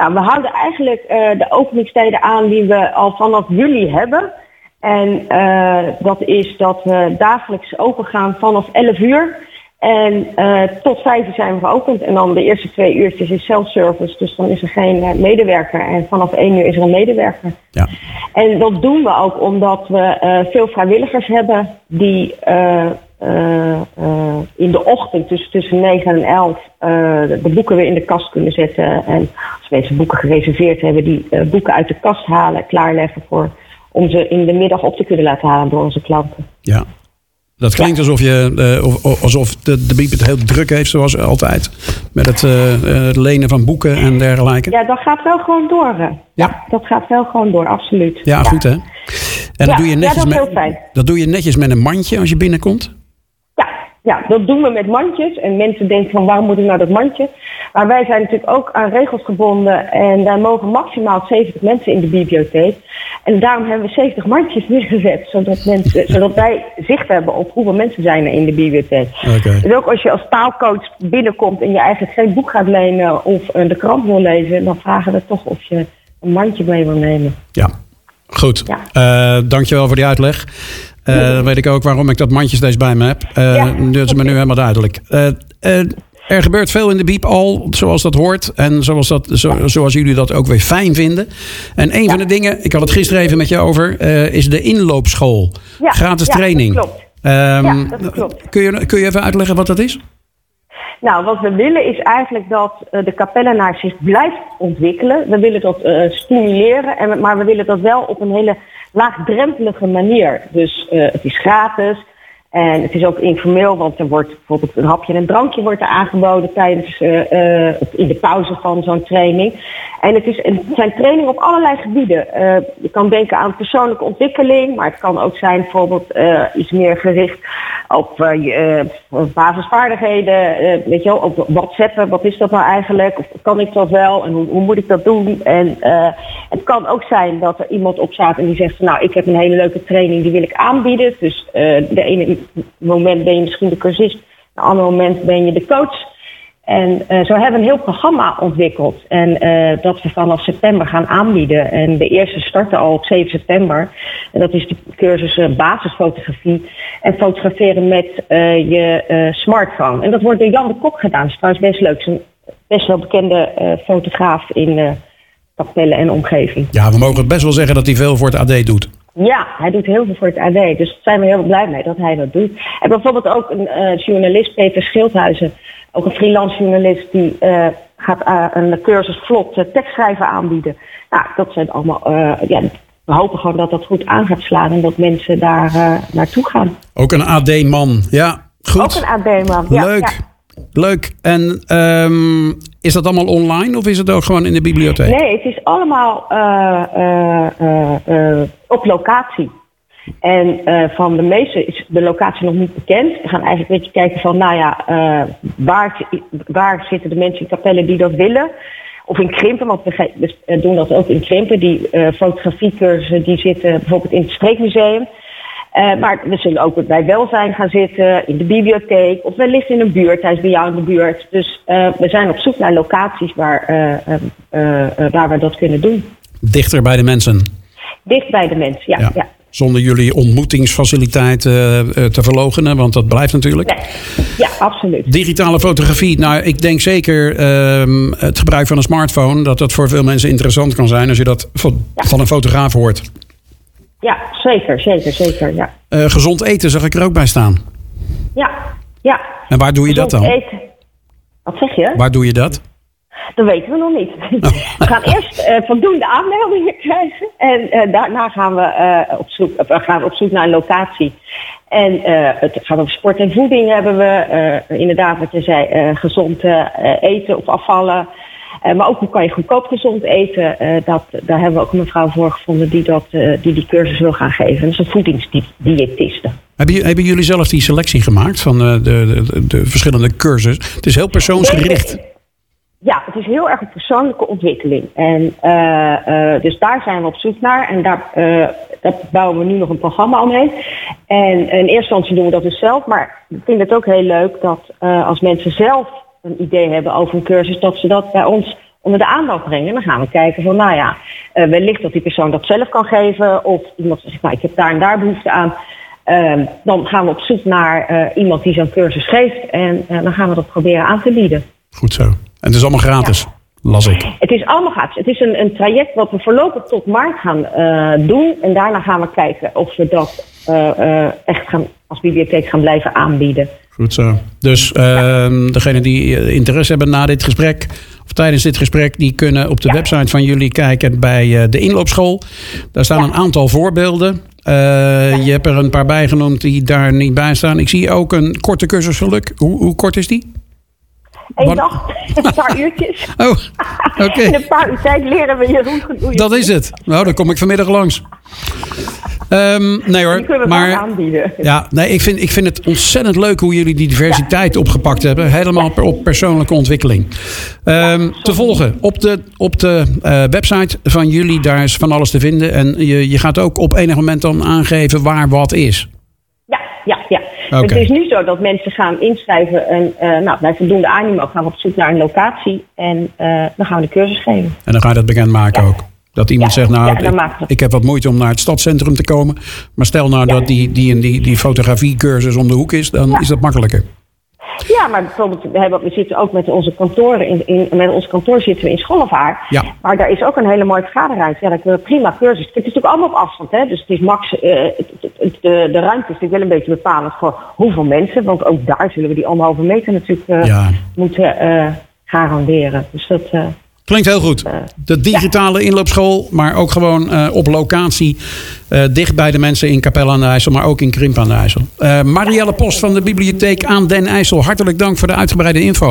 Nou, we houden eigenlijk de openingstijden aan die we al vanaf juli hebben. En dat is dat we dagelijks open gaan vanaf 11 uur. En tot 5 uur zijn we geopend. En dan de eerste 2 uurtjes is self-service. Dus dan is er geen medewerker. En vanaf 1 uur is er een medewerker. Ja. En dat doen we ook omdat we veel vrijwilligers hebben die in de ochtend, dus tussen 9 en 11, de boeken weer in de kast kunnen zetten. En als mensen boeken gereserveerd hebben, die boeken uit de kast halen, klaarleggen om ze in de middag op te kunnen laten halen door onze klanten. Ja. Dat klinkt alsof de Biep het heel druk heeft, zoals altijd. Met het lenen van boeken en dergelijke. Ja, dat gaat wel gewoon door. Ja, dat gaat wel gewoon door, absoluut. Ja, goed hè? En dat doe je netjes dat is heel fijn. Dat doe je netjes met een mandje als je binnenkomt? Ja, dat doen we met mandjes. En mensen denken van waarom moet ik nou dat mandje? Maar wij zijn natuurlijk ook aan regels gebonden. En daar mogen maximaal 70 mensen in de bibliotheek. En daarom hebben we 70 mandjes neergezet. Zodat wij zicht hebben op hoeveel mensen zijn er in de bibliotheek. Okay. Dus ook als je als taalcoach binnenkomt en je eigenlijk geen boek gaat lenen of de krant wil lezen, dan vragen we toch of je een mandje mee wil nemen. Ja, goed. Ja. Dankjewel voor die uitleg. Dan weet ik ook waarom ik dat mandje steeds bij me heb. Dat is me nu helemaal duidelijk. Er gebeurt veel in de Biep al, zoals dat hoort. En zoals jullie dat ook weer fijn vinden. En een van de dingen, ik had het gisteren even met je over, is de inloopschool. Ja, gratis training. Dat klopt. Dat klopt. Kun je even uitleggen wat dat is? Nou, wat we willen is eigenlijk dat de kapellenaar zich blijft ontwikkelen. We willen dat stimuleren, maar we willen dat wel op een hele laagdrempelige manier. Dus het is gratis en het is ook informeel, want er wordt bijvoorbeeld een hapje en een drankje wordt er aangeboden tijdens in de pauze van zo'n training. En het zijn trainingen op allerlei gebieden. Je kan denken aan persoonlijke ontwikkeling, maar het kan ook zijn bijvoorbeeld iets meer gericht op basisvaardigheden. Weet je wel, op WhatsAppen, wat is dat nou eigenlijk? Of kan ik dat wel? En hoe moet ik dat doen? En het kan ook zijn dat er iemand op staat en die zegt, nou, ik heb een hele leuke training, die wil ik aanbieden. Dus de ene moment ben je misschien de cursist, de andere moment ben je de coach. En zo hebben we een heel programma ontwikkeld. En dat we vanaf september gaan aanbieden. En de eerste starten al op 7 september. En dat is de cursus basisfotografie. En fotograferen met je smartphone. En dat wordt door Jan de Kok gedaan. Dat is trouwens best leuk. Een best wel bekende fotograaf in Capelle en omgeving. Ja, we mogen het best wel zeggen dat hij veel voor het AD doet. Ja, hij doet heel veel voor het AD. Dus daar zijn we heel blij mee dat hij dat doet. En bijvoorbeeld ook een journalist, Peter Schildhuizen. Ook een freelance journalist die gaat een cursus vlot tekstschrijven aanbieden. Nou, dat zijn allemaal. We hopen gewoon dat dat goed aan gaat slaan en dat mensen daar naartoe gaan. Ook een AD-man, ja, goed. Ook een AD-man, ja. Leuk, ja. Leuk. En is dat allemaal online of is het ook gewoon in de bibliotheek? Nee, het is allemaal op locatie. En van de meeste is de locatie nog niet bekend. We gaan eigenlijk een beetje kijken van, waar zitten de mensen in Capelle die dat willen? Of in Krimpen, want we doen dat ook in Krimpen. Die fotografiecursussen die zitten bijvoorbeeld in het Streekmuseum. Maar we zullen ook bij welzijn gaan zitten, in de bibliotheek, of wellicht in een buurt, hij is bij jou in de buurt. Dus we zijn op zoek naar locaties waar we dat kunnen doen. Dichter bij de mensen? Dicht bij de mensen, ja. Zonder jullie ontmoetingsfaciliteit te verloochenen, want dat blijft natuurlijk. Nee. Ja, absoluut. Digitale fotografie, nou, ik denk zeker het gebruik van een smartphone, dat voor veel mensen interessant kan zijn als je dat van een fotograaf hoort. Ja, zeker, ja. Gezond eten zag ik er ook bij staan. Ja. En waar doe je dat dan? Eten. Wat zeg je? Waar doe je dat? Dat weten we nog niet. We gaan eerst voldoende aanmeldingen krijgen. En daarna gaan we op zoek naar een locatie. En het gaat over sport en voeding hebben we. Inderdaad, wat je zei, gezond eten of afvallen. Maar ook hoe kan je goedkoop gezond eten. Daar hebben we ook een mevrouw voor gevonden die cursus wil gaan geven. Dat is een voedingsdiëtiste. Hebben jullie zelf die selectie gemaakt van de verschillende cursussen? Het is heel persoonsgericht. Ja, het is heel erg een persoonlijke ontwikkeling. En dus daar zijn we op zoek naar. En daar bouwen we nu nog een programma omheen. En in eerste instantie doen we dat dus zelf. Maar ik vind het ook heel leuk dat als mensen zelf een idee hebben over een cursus, dat ze dat bij ons onder de aandacht brengen. Dan gaan we kijken van, wellicht dat die persoon dat zelf kan geven. Of iemand zegt, ik heb daar en daar behoefte aan. Dan gaan we op zoek naar iemand die zo'n cursus geeft. En dan gaan we dat proberen aan te bieden. Goed zo. En het is allemaal gratis, las ik. Het is allemaal gratis. Het is een traject wat we voorlopig tot maart gaan doen. En daarna gaan we kijken of we dat echt als bibliotheek gaan blijven aanbieden. Goed zo. Dus degenen die interesse hebben na dit gesprek of tijdens dit gesprek, die kunnen op de website van jullie kijken bij de inloopschool. Daar staan een aantal voorbeelden. Je hebt er een paar bij genoemd die daar niet bij staan. Ik zie ook een korte cursus geluk. Hoe kort is die? 1 dag, een paar uurtjes. Oh, oké. In een paar uur tijd leren we je hoe dat is het. Nou, dan kom ik vanmiddag langs. Nee hoor, die kunnen we maar aanbieden. Ja, nee, ik vind het ontzettend leuk hoe jullie die diversiteit opgepakt hebben. Helemaal op persoonlijke ontwikkeling. Te volgen op de website van jullie, daar is van alles te vinden. En je gaat ook op enig moment dan aangeven waar wat is. Ja. Okay. Het is nu zo dat mensen gaan inschrijven en bij voldoende animo gaan we op zoek naar een locatie. En dan gaan we de cursus geven. En dan ga je dat bekendmaken ook. Dat iemand zegt, ik heb wat moeite om naar het stadscentrum te komen. Maar stel dat die fotografiecursus om de hoek is, dan is dat makkelijker. Ja, maar bijvoorbeeld, we zitten ook met onze kantoren. Met ons kantoor zitten we in Schollevaart. Ja. Maar daar is ook een hele mooie vergaderruimte. Ja, dat is een prima cursus. Het is natuurlijk allemaal op afstand, hè. Dus het is max. De ruimte is natuurlijk wel een beetje bepalend voor hoeveel mensen. Want ook daar zullen we die 1,5 meter natuurlijk moeten garanderen. Dus dat. Klinkt heel goed. De digitale inloopschool, maar ook gewoon op locatie. Dicht bij de mensen in Capelle aan de IJssel, maar ook in Krimpen aan de IJssel. Marielle Post van de Bibliotheek aan den IJssel. Hartelijk dank voor de uitgebreide info.